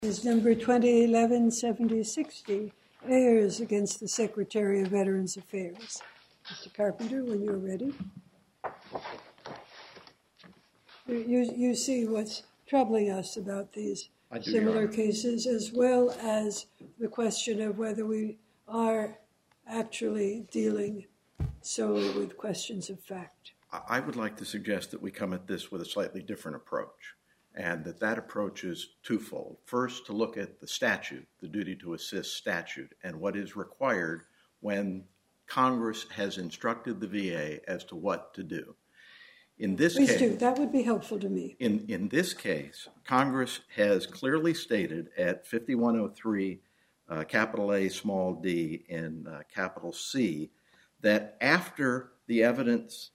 Is number 2011-7060, Ayers against the Secretary of Veterans Affairs. Mr. Carpenter, when you're ready. You see what's troubling us about these similar cases, as well as the question of whether we are actually dealing solely with questions of fact. I would like to suggest that we come at this with a slightly different approach, and that approach is twofold. First, to look at the statute, the duty to assist statute, and what is required when Congress has instructed the VA as to what to do. In this Please case, do. That would be helpful to me. In this case, Congress has clearly stated at 5103, capital A, small d, and capital C, that after the evidence,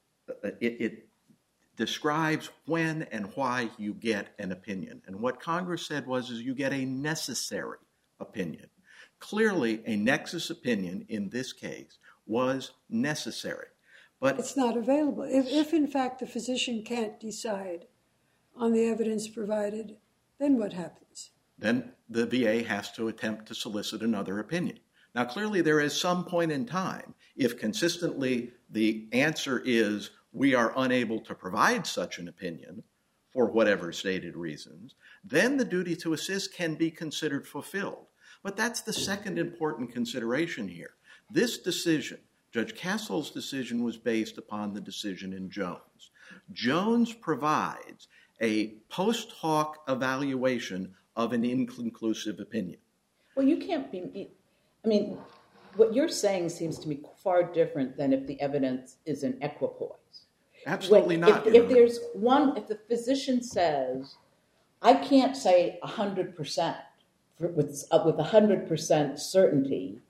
it describes when and why you get an opinion. And what Congress said was you get a necessary opinion. Clearly, a nexus opinion in this case was necessary. But it's not available. If in fact the physician can't decide on the evidence provided, then what happens? Then the VA has to attempt to solicit another opinion. Now, clearly there is some point in time, if consistently the answer is we are unable to provide such an opinion for whatever stated reasons, then the duty to assist can be considered fulfilled. But that's the second important consideration here. This decision, Judge Castle's decision, was based upon the decision in Jones. Jones provides a post hoc evaluation of an inconclusive opinion. Well, you can't be, what you're saying seems to me far different than if the evidence is in equipoise. Absolutely not. If the physician says, I can't say 100% with 100% certainty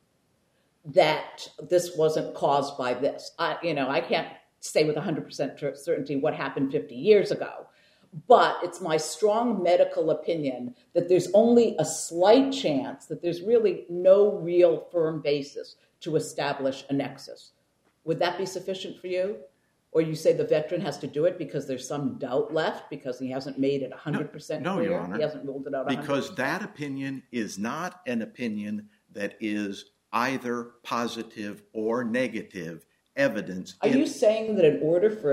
that this wasn't caused by this. I can't say with 100% certainty what happened 50 years ago. But it's my strong medical opinion that there's only a slight chance that there's really no real firm basis to establish a nexus. Would that be sufficient for you? Or you say the veteran has to do it because there's some doubt left because he hasn't made it 100% clear? No, Your Honor. He hasn't ruled it out 100%. Because that opinion is not an opinion that is either positive or negative evidence. Are you saying that in order for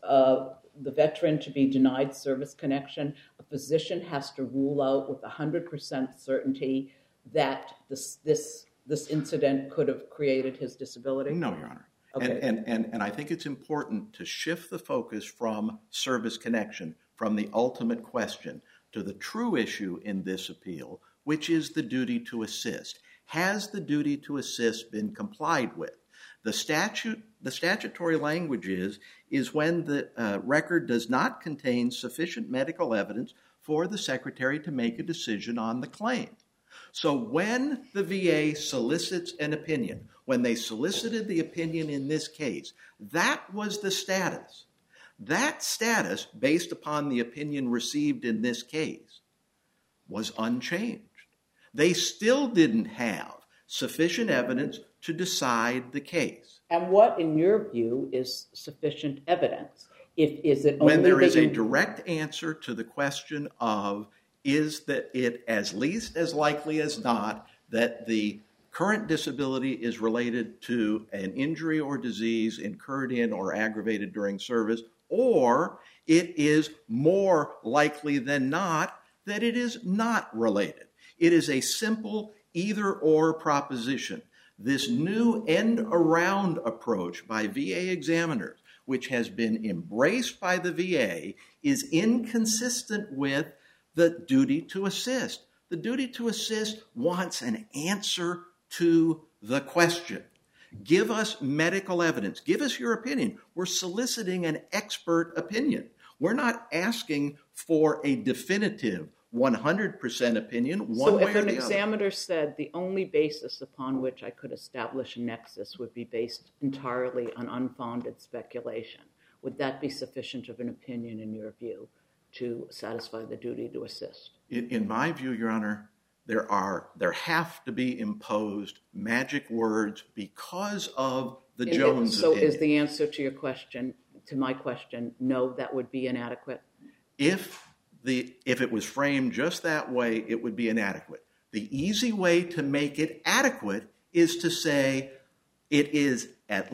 the veteran to be denied service connection, a physician has to rule out with 100% certainty that this incident could have created his disability? No, Your Honor. Okay. And I think it's important to shift the focus from service connection, from the ultimate question, to the true issue in this appeal, which is the duty to assist. Has the duty to assist been complied with? The statutory language is when the record does not contain sufficient medical evidence for the secretary to make a decision on the claim. So when the VA solicits an opinion, when they solicited the opinion in this case, that was the status. That status, based upon the opinion received in this case, was unchanged. They still didn't have sufficient evidence to decide the case. And what, in your view, is sufficient evidence? When there is a direct answer to the question of, is that it as least as likely as not that the current disability is related to an injury or disease incurred in or aggravated during service, or it is more likely than not that it is not related. It is a simple either-or proposition. This new end-around approach by VA examiners, which has been embraced by the VA, is inconsistent with the duty to assist. The duty to assist wants an answer to the question. Give us medical evidence. Give us your opinion. We're soliciting an expert opinion. We're not asking for a definitive 100% opinion one way or the other. So if an examiner said the only basis upon which I could establish a nexus would be based entirely on unfounded speculation, would that be sufficient of an opinion in your view to satisfy the duty to assist? In my view, Your Honor, there have to be imposed magic words because of the Jones opinion. So is the answer to your question, to my question, no, that would be inadequate? If if it was framed just that way, it would be inadequate. The easy way to make it adequate is to say it is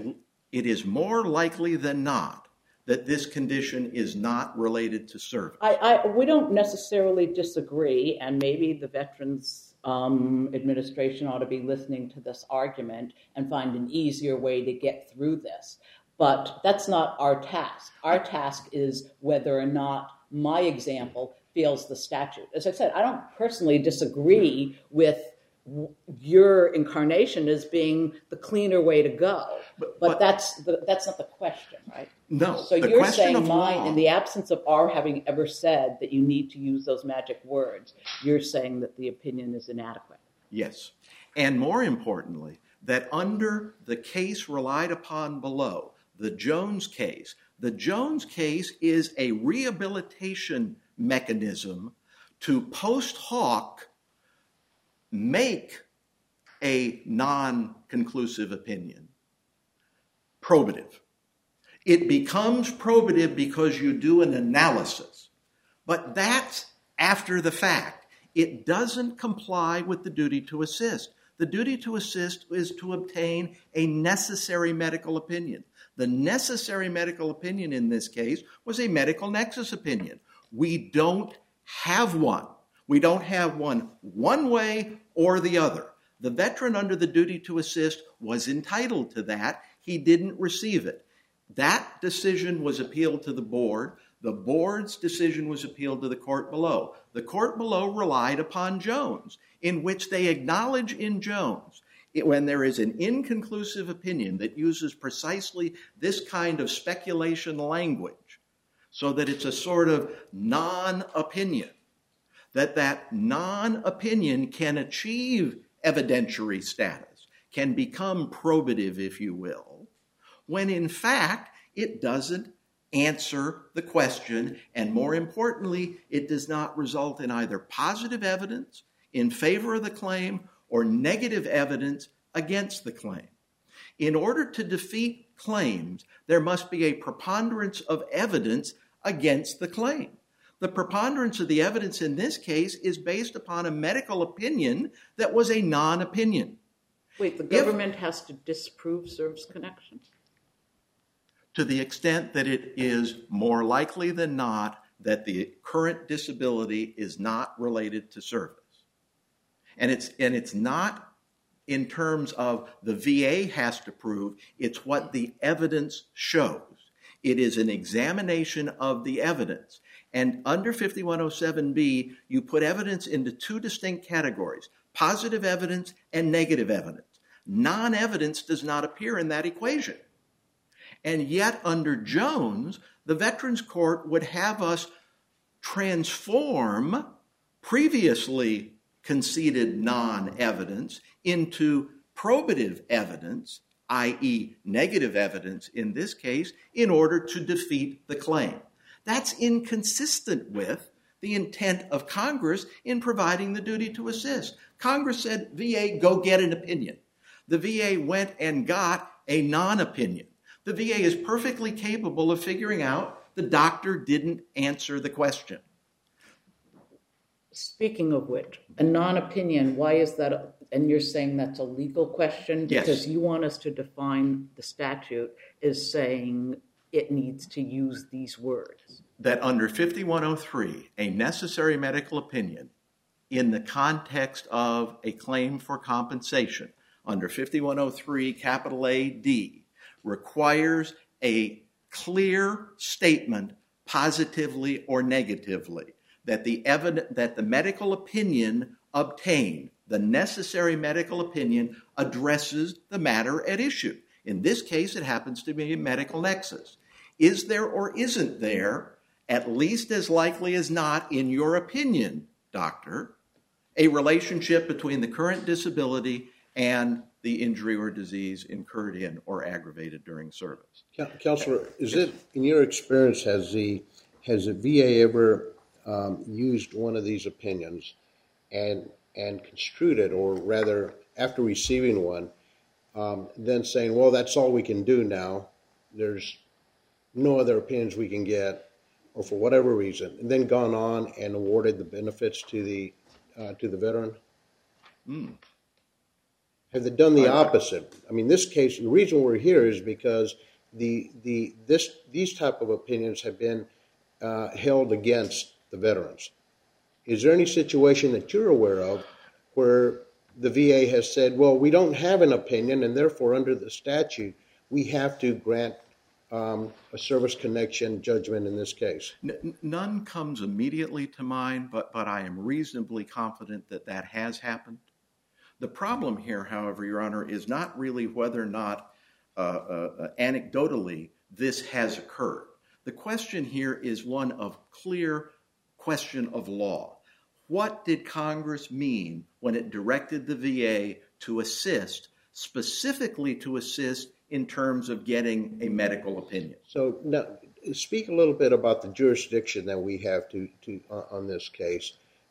more likely than not that this condition is not related to service. We don't necessarily disagree, and maybe the Veterans Administration ought to be listening to this argument and find an easier way to get through this. But that's not our task. Our task is whether or not my example fails the statute. As I said, I don't personally disagree with your incarnation as being the cleaner way to go. But that's not the question, right? No. So you're saying mine, in the absence of our having ever said that you need to use those magic words, you're saying that the opinion is inadequate. Yes. And more importantly, that under the case relied upon below, the Jones case is a rehabilitation mechanism to post hoc make a non-conclusive opinion probative. It becomes probative because you do an analysis, but that's after the fact. It doesn't comply with the duty to assist. The duty to assist is to obtain a necessary medical opinion. The necessary medical opinion in this case was a medical nexus opinion. We don't have one. We don't have one way or the other. The veteran under the duty to assist was entitled to that. He didn't receive it. That decision was appealed to the board. The board's decision was appealed to the court below. The court below relied upon Jones, in which they acknowledge in Jones, when there is an inconclusive opinion that uses precisely this kind of speculation language, so that it's a sort of non-opinion, that non-opinion can achieve evidentiary status, can become probative, if you will, when in fact it doesn't answer the question, and more importantly, it does not result in either positive evidence in favor of the claim or negative evidence against the claim. In order to defeat claims, there must be a preponderance of evidence against the claim. The preponderance of the evidence in this case is based upon a medical opinion that was a non-opinion. Wait, the government has to disprove service connection? To the extent that it is more likely than not that the current disability is not related to service. And it's not in terms of the VA has to prove, it's what the evidence shows. It is an examination of the evidence. And under 5107B, you put evidence into two distinct categories, positive evidence and negative evidence. Non-evidence does not appear in that equation. And yet under Jones, the Veterans Court would have us transform previously conceded non-evidence into probative evidence, i.e. negative evidence in this case, in order to defeat the claim. That's inconsistent with the intent of Congress in providing the duty to assist. Congress said, VA, go get an opinion. The VA went and got a non-opinion. The VA is perfectly capable of figuring out the doctor didn't answer the question. Speaking of which, a non-opinion, why is that? And you're saying that's a legal question? Yes. Because you want us to define the statute as saying it needs to use these words. That under 5103, a necessary medical opinion in the context of a claim for compensation under 5103 capital A-D requires a clear statement positively or negatively that the medical opinion obtained, the necessary medical opinion, addresses the matter at issue. In this case, it happens to be a medical nexus. Is there or isn't there, at least as likely as not, in your opinion, doctor, a relationship between the current disability and the injury or disease incurred in or aggravated during service? Counselor, is it, in your experience, has the VA ever used one of these opinions and construed it, or rather, after receiving one, then saying, well, that's all we can do now. There's no other opinions we can get. or for whatever reason, and then gone on and awarded the benefits to the veteran? Have they done the opposite? I mean, this case, the reason we're here is because these type of opinions have been held against the veterans. Is there any situation that you're aware of where the VA has said, well, we don't have an opinion, and therefore under the statute, we have to grant a service connection judgment in this case? None comes immediately to mind, but I am reasonably confident that that has happened. The problem here, however, Your Honor, is not really whether or not anecdotally this has occurred. The question here is one of clear question of law. What did Congress mean when it directed the VA to assist, specifically to assist in terms of getting a medical opinion? So now, speak a little bit about the jurisdiction that we have on this case.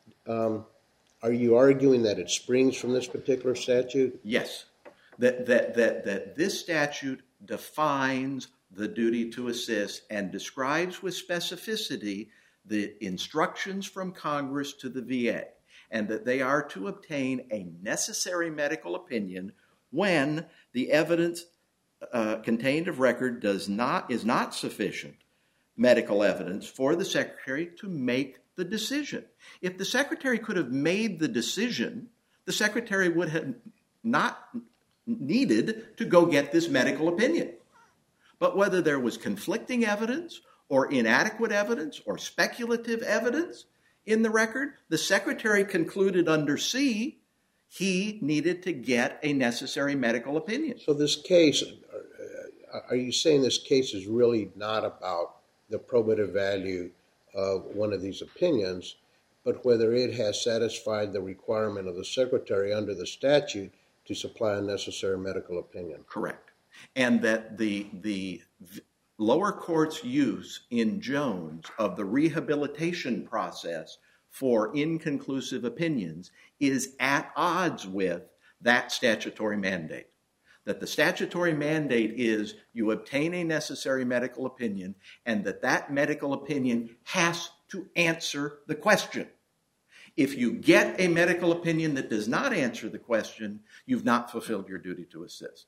Are you arguing that it springs from this particular statute? Yes, that this statute defines the duty to assist and describes with specificity the instructions from Congress to the VA, and that they are to obtain a necessary medical opinion when the evidence contained of record is not sufficient medical evidence for the Secretary to make the decision. If the Secretary could have made the decision, the Secretary would have not needed to go get this medical opinion. But whether there was conflicting evidence or inadequate evidence or speculative evidence in the record, the Secretary concluded under C he needed to get a necessary medical opinion. So this case, are you saying this case is really not about the probative value of one of these opinions, but whether it has satisfied the requirement of the Secretary under the statute to supply a necessary medical opinion? Correct. And that the lower court's use in Jones of the rehabilitation process for inconclusive opinions is at odds with that statutory mandate. That the statutory mandate is you obtain a necessary medical opinion, and that medical opinion has to answer the question. If you get a medical opinion that does not answer the question, you've not fulfilled your duty to assist.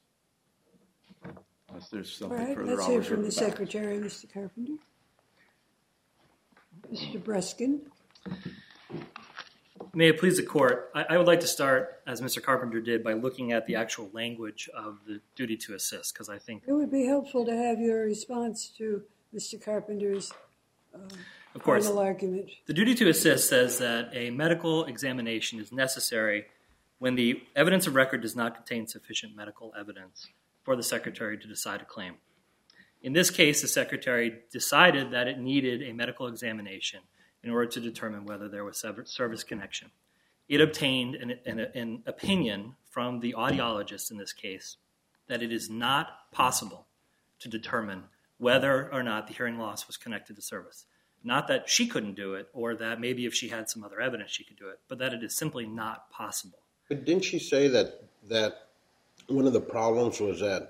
Unless there's something further, let's hear from the Secretary, Mr. Carpenter. Mr. Breskin. May it please the Court, I would like to start, as Mr. Carpenter did, by looking at the actual language of the duty to assist, because I think... It would be helpful to have your response to Mr. Carpenter's of course, final argument. The duty to assist says that a medical examination is necessary when the evidence of record does not contain sufficient medical evidence for the Secretary to decide a claim. In this case, the Secretary decided that it needed a medical examination in order to determine whether there was service connection. It obtained an opinion from the audiologist in this case that it is not possible to determine whether or not the hearing loss was connected to service. Not that she couldn't do it, or that maybe if she had some other evidence she could do it, but that it is simply not possible. But didn't she say that one of the problems was that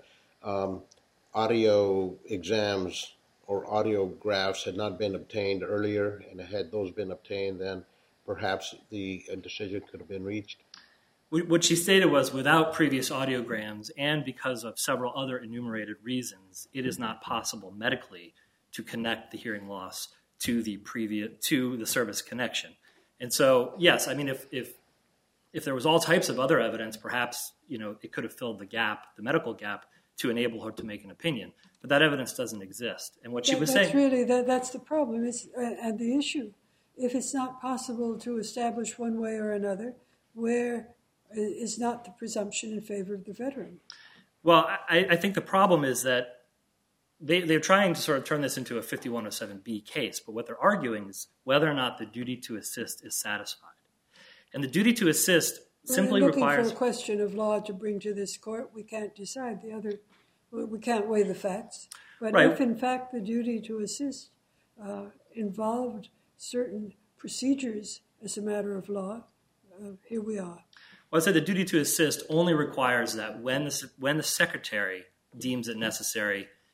audio exams or audiographs had not been obtained earlier, and had those been obtained, then perhaps the decision could have been reached? What she stated was, without previous audiograms and because of several other enumerated reasons, it is not possible medically to connect the hearing loss to the service connection. And so, yes, I mean, if there was all types of other evidence, perhaps it could have filled the gap, the medical gap, to enable her to make an opinion. But that evidence doesn't exist. And what she was saying... That's the problem, and the issue. If it's not possible to establish one way or another, where is not the presumption in favor of the veteran? Well, I think the problem is that they're trying to sort of turn this into a 5107B case, but what they're arguing is whether or not the duty to assist is satisfied. And the duty to assist simply requires... Looking for a question of law to bring to this court, we can't decide the other... We can't weigh the facts. But right. If, in fact, the duty to assist involved certain procedures as a matter of law, here we are. Well, I said the duty to assist only requires that when the Secretary deems it necessary,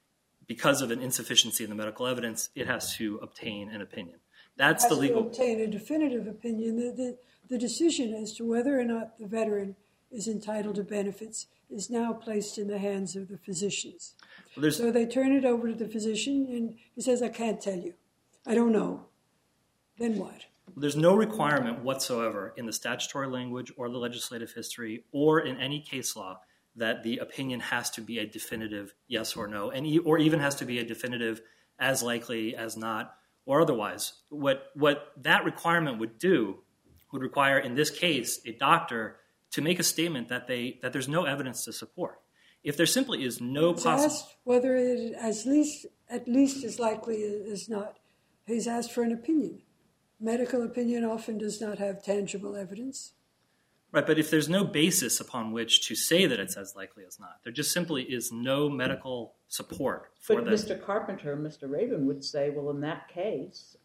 because of an insufficiency in the medical evidence, it has to obtain an opinion. That's the legal. To obtain a definitive opinion. The decision as to whether or not the veteran is entitled to benefits is now placed in the hands of the physicians. Well, so they turn it over to the physician, and he says, I can't tell you. I don't know. Then what? There's no requirement whatsoever in the statutory language or the legislative history or in any case law that the opinion has to be a definitive yes or no, or even has to be a definitive as likely as not or otherwise. What that requirement would require, in this case, a doctor to make a statement that there's no evidence to support. If there simply is no possible... asked whether it at least as likely as not. He's asked for an opinion. Medical opinion often does not have tangible evidence. Right, but if there's no basis upon which to say that it's as likely as not, there just simply is no medical support for that. But Mr. Carpenter, Mr. Rabin would say, well, in that case,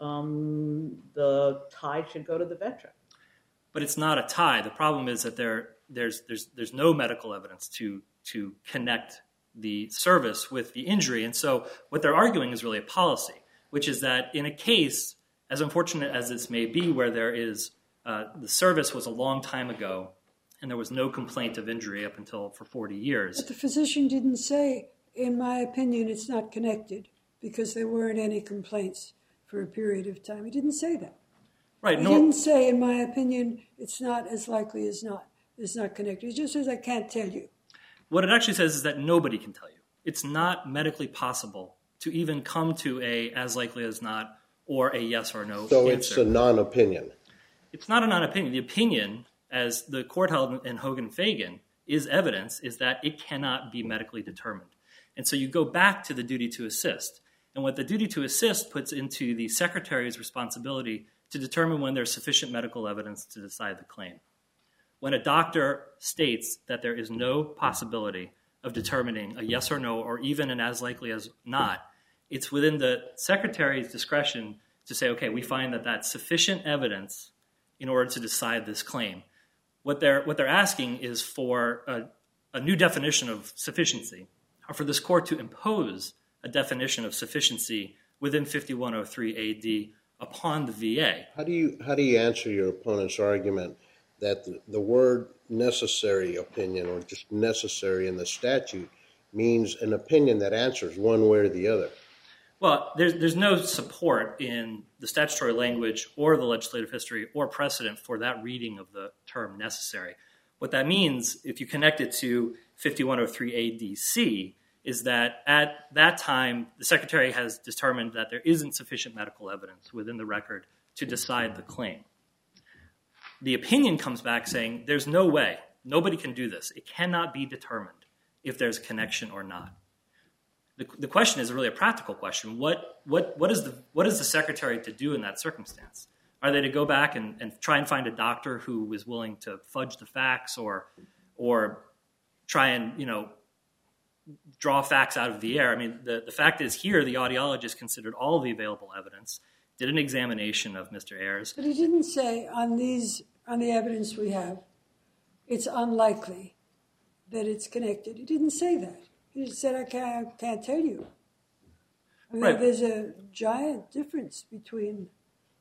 the tie should go to the veteran. But it's not a tie. The problem is that there's no medical evidence to connect the service with the injury. And so what they're arguing is really a policy, which is that in a case, as unfortunate as this may be, where there is the service was a long time ago and there was no complaint of injury up until for 40 years. But the physician didn't say, in my opinion, it's not connected because there weren't any complaints for a period of time. He didn't say that. Right. He didn't say, in my opinion, it's not as likely as not. It's not connected. He just says, I can't tell you. What it actually says is that nobody can tell you. It's not medically possible to even come to a as likely as not or a yes or no So answer. it's a non-opinion. It's not a non-opinion. The opinion, as the court held in Hogan-Fagan, is evidence, is that it cannot be medically determined. And so you go back to the duty to assist. And what the duty to assist puts into the secretary's responsibility to determine when there's sufficient medical evidence to decide the claim. When a doctor states that there is no possibility of determining a yes or no or even an as likely as not, it's within the secretary's discretion to say, okay, we find that that's sufficient evidence in order to decide this claim. What they're asking is for a new definition of sufficiency, or for this court to impose a definition of sufficiency within 5103 AD upon the VA. How do you answer your opponent's argument that the word necessary opinion or just necessary in the statute means an opinion that answers one way or the other? Well, there's no support in the statutory language or the legislative history or precedent for that reading of the term necessary. What that means, if you connect it to 5103 ADC, is that at that time, the secretary has determined that there isn't sufficient medical evidence within the record to decide the claim. The opinion comes back saying there's no way, nobody can do this. It cannot be determined if there's a connection or not. The question is really a practical question. What is the secretary to do in that circumstance? Are they to go back and try and find a doctor who is willing to fudge the facts or try and draw facts out of the air? I mean, the fact is here the audiologist considered all the available evidence, did an examination of Mr. Ayers. But he didn't say on the evidence we have, it's unlikely that it's connected. He didn't say that. He just said, I can't tell you. I mean, Right. There's a giant difference between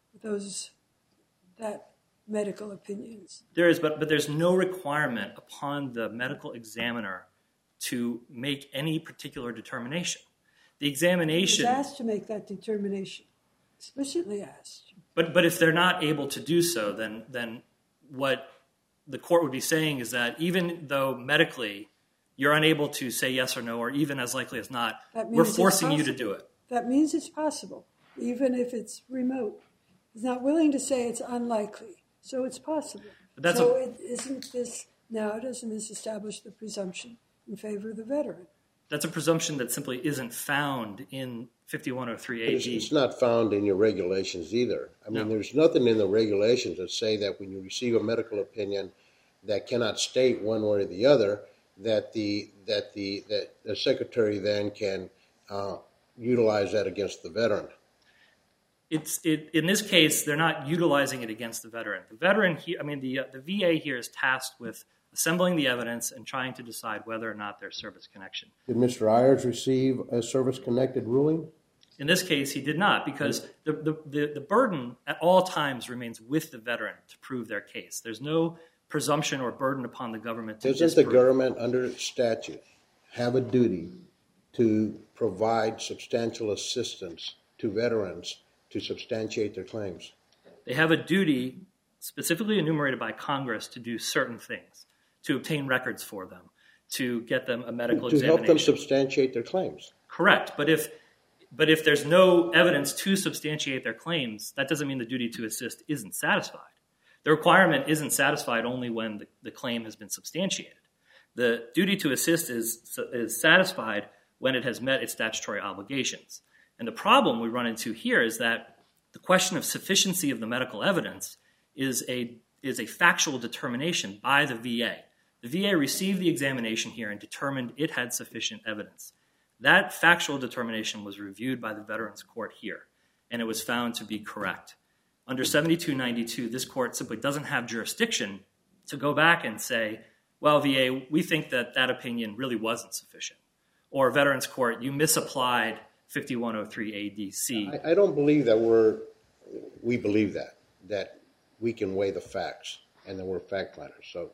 that medical opinions. There is, but there's no requirement upon the medical examiner to make any particular determination. The examination... He was asked to make that determination, explicitly asked. But if they're not able to do so, then what the court would be saying is that even though medically you're unable to say yes or no, or even as likely as not, we're forcing you to do it. That means it's possible, even if it's remote. He's not willing to say it's unlikely, so it's possible. Doesn't this establish the presumption in favor of the veteran? That's a presumption that simply isn't found in 5103 AD. It's not found in your regulations either. I mean, There's nothing in the regulations that say that when you receive a medical opinion that cannot state one way or the other, that the secretary then can utilize that against the veteran. In this case, they're not utilizing it against the veteran. The veteran here, the VA here is tasked with assembling the evidence and trying to decide whether or not there's service connection. Did Mr. Ayers receive a service-connected ruling? In this case, he did not, because the burden at all times remains with the veteran to prove their case. There's no presumption or burden upon the government to disprove. Doesn't the government, under statute, have a duty to provide substantial assistance to veterans to substantiate their claims? They have a duty specifically enumerated by Congress to do certain things, to obtain records for them, to get them a medical examination. To help them substantiate their claims. Correct. But if there's no evidence to substantiate their claims, that doesn't mean the duty to assist isn't satisfied. The requirement isn't satisfied only when the claim has been substantiated. The duty to assist is satisfied when it has met its statutory obligations. And the problem we run into here is that the question of sufficiency of the medical evidence is a factual determination by the VA. The VA received the examination here and determined it had sufficient evidence. That factual determination was reviewed by the Veterans Court here, and it was found to be correct. Under 7292, this court simply doesn't have jurisdiction to go back and say, well, VA, we think that opinion really wasn't sufficient. Or Veterans Court, you misapplied 5103 ADC. I don't believe that we believe that we can weigh the facts and that we're fact finders. So,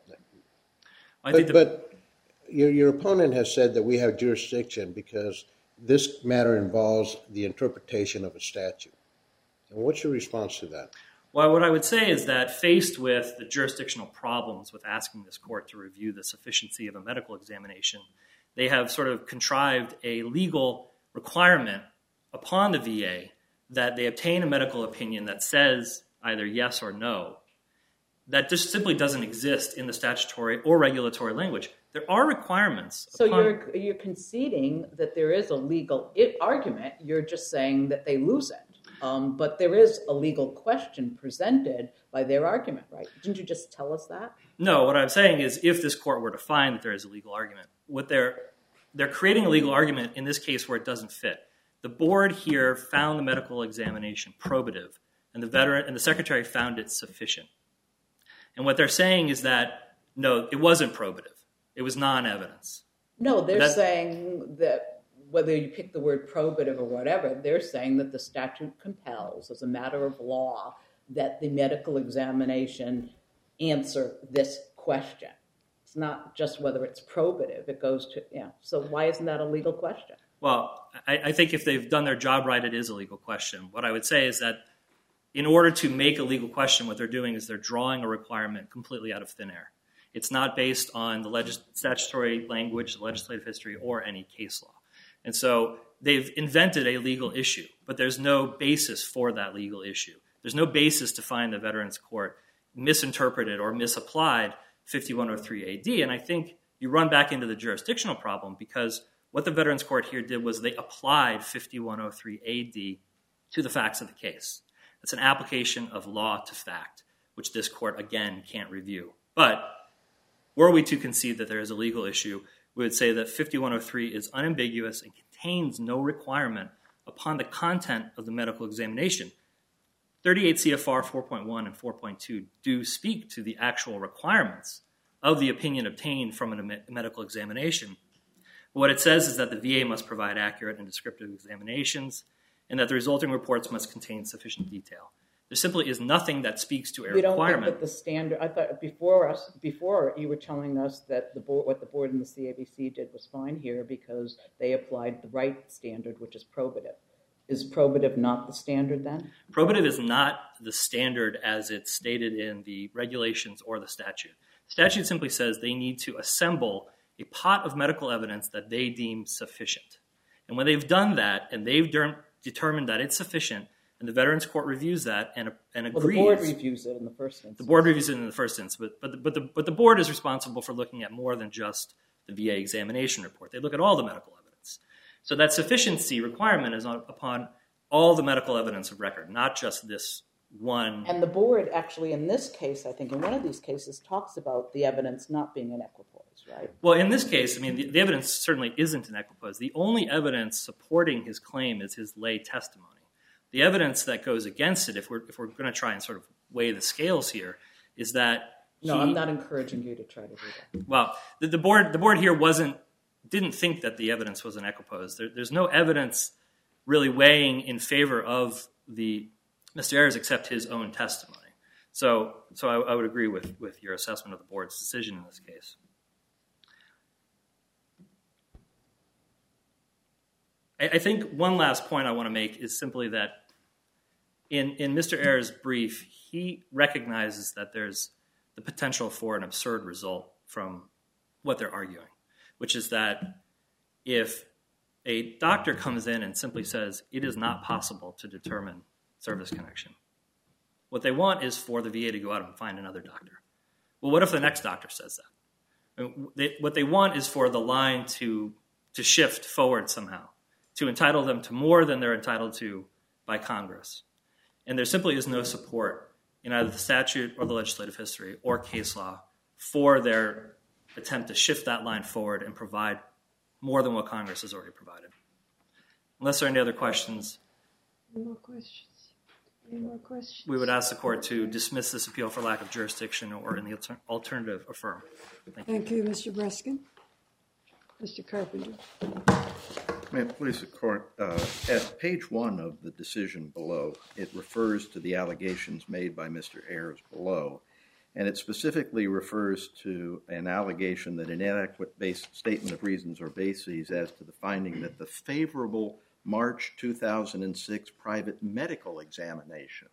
but your opponent has said that we have jurisdiction because this matter involves the interpretation of a statute. And what's your response to that? Well, what I would say is that faced with the jurisdictional problems with asking this court to review the sufficiency of a medical examination, they have sort of contrived a legal requirement upon the VA that they obtain a medical opinion that says either yes or no. That just simply doesn't exist in the statutory or regulatory language. There are requirements. So you're conceding that there is a legal argument. You're just saying that they lose it. But there is a legal question presented by their argument, right? Didn't you just tell us that? No, what I'm saying is if this court were to find that there is a legal argument, what they're creating a legal argument in this case where it doesn't fit. The board here found the medical examination probative, and the secretary found it sufficient. And what they're saying is that, no, it wasn't probative. It was non-evidence. No, they're saying that whether you pick the word probative or whatever, they're saying that the statute compels, as a matter of law, that the medical examination answer this question. It's not just whether it's probative. It goes to, So why isn't that a legal question? Well, I think if they've done their job right, it is a legal question. What I would say is that in order to make a legal question, what they're doing is they're drawing a requirement completely out of thin air. It's not based on the statutory language, the legislative history, or any case law. And so they've invented a legal issue, but there's no basis for that legal issue. There's no basis to find the Veterans Court misinterpreted or misapplied 5103 AD. And I think you run back into the jurisdictional problem because what the Veterans Court here did was they applied 5103 AD to the facts of the case. It's an application of law to fact, which this court, again, can't review. But were we to concede that there is a legal issue, we would say that 5103 is unambiguous and contains no requirement upon the content of the medical examination. 38 CFR 4.1 and 4.2 do speak to the actual requirements of the opinion obtained from a medical examination. But what it says is that the VA must provide accurate and descriptive examinations and that the resulting reports must contain sufficient detail. There simply is nothing that speaks to a requirement. You don't think that the standard, I thought before you were telling us that what the board and the CAVC did was fine here because they applied the right standard, which is probative. Is probative not the standard then? Probative is not the standard as it's stated in the regulations or the statute. The statute simply says they need to assemble a pot of medical evidence that they deem sufficient. And when they've done that and they've determined that it's sufficient, and the Veterans Court reviews that and agrees. Well, the board reviews it in the first instance. The board reviews it in the first instance, but the board is responsible for looking at more than just the VA examination report. They look at all the medical evidence. So that sufficiency requirement is upon all the medical evidence of record, not just this one. And the board actually, in this case, I think in one of these cases, talks about the evidence not being in equipoise, right? Well, in this case, I mean, the evidence certainly isn't in equipoise. The only evidence supporting his claim is his lay testimony. The evidence that goes against it, if we're going to try and sort of weigh the scales here, is that I'm not encouraging you to try to do that. Well, the board here didn't think that the evidence was an equipoise. There's no evidence really weighing in favor of Mr. Ayers except his own testimony. So I would agree with your assessment of the board's decision in this case. I think one last point I want to make is simply that in Mr. Ayers' brief, he recognizes that there's the potential for an absurd result from what they're arguing, which is that if a doctor comes in and simply says it is not possible to determine service connection, what they want is for the VA to go out and find another doctor. Well, what if the next doctor says that? What they want is for the line to shift forward somehow, to entitle them to more than they're entitled to by Congress. And there simply is no support in either the statute or the legislative history or case law for their attempt to shift that line forward and provide more than what Congress has already provided. Unless there are any other questions. Any more questions? Any more questions? We would ask the court to dismiss this appeal for lack of jurisdiction or in the alternative, affirm. Thank you, Mr. Breskin. Mr. Carpenter. May it please the court, at page 1 of the decision below, it refers to the allegations made by Mr. Ayers below, and it specifically refers to an allegation that an inadequate statement of reasons or bases as to the finding that the favorable March 2006 private medical examination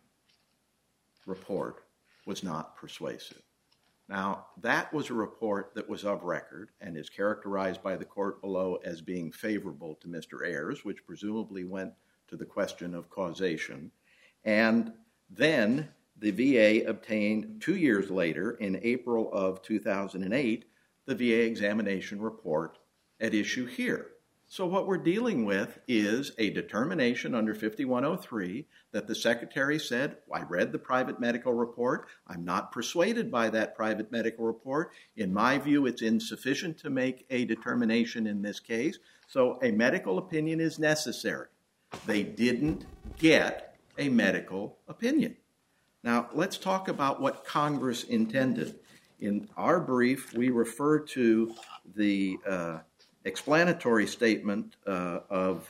report was not persuasive. Now, that was a report that was of record and is characterized by the court below as being favorable to Mr. Ayers, which presumably went to the question of causation. And then the VA obtained 2 years later, in April of 2008, the VA examination report at issue here. So what we're dealing with is a determination under 5103 that the secretary said, I read the private medical report. I'm not persuaded by that private medical report. In my view, it's insufficient to make a determination in this case. So a medical opinion is necessary. They didn't get a medical opinion. Now, let's talk about what Congress intended. In our brief, we refer to the explanatory statement of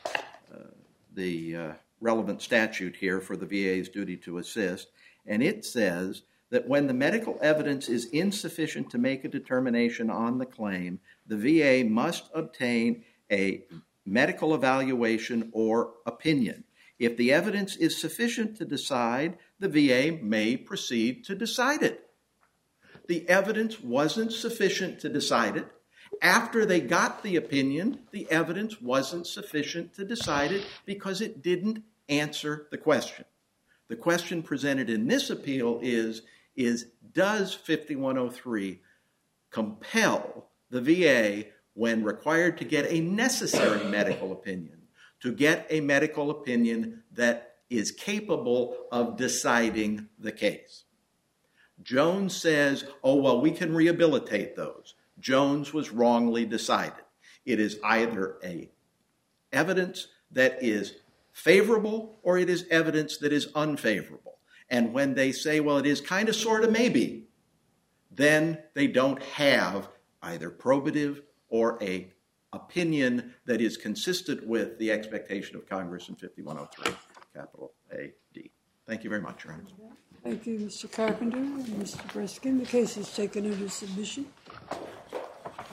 the relevant statute here for the VA's duty to assist, and it says that when the medical evidence is insufficient to make a determination on the claim, the VA must obtain a medical evaluation or opinion. If the evidence is sufficient to decide, the VA may proceed to decide it. The evidence wasn't sufficient to decide it. After they got the opinion, the evidence wasn't sufficient to decide it because it didn't answer the question. The question presented in this appeal is does 5103 compel the VA, when required to get a necessary medical opinion, to get a medical opinion that is capable of deciding the case? Jones says, oh, well, we can rehabilitate those. Jones was wrongly decided. It is either a evidence that is favorable or it is evidence that is unfavorable. And when they say, well, it is kind of, sort of, maybe, then they don't have either probative or a opinion that is consistent with the expectation of Congress in 5103, capital A-D. Thank you very much, Your Honor. Thank you, Mr. Carpenter and Mr. Breskin. The case is taken under submission.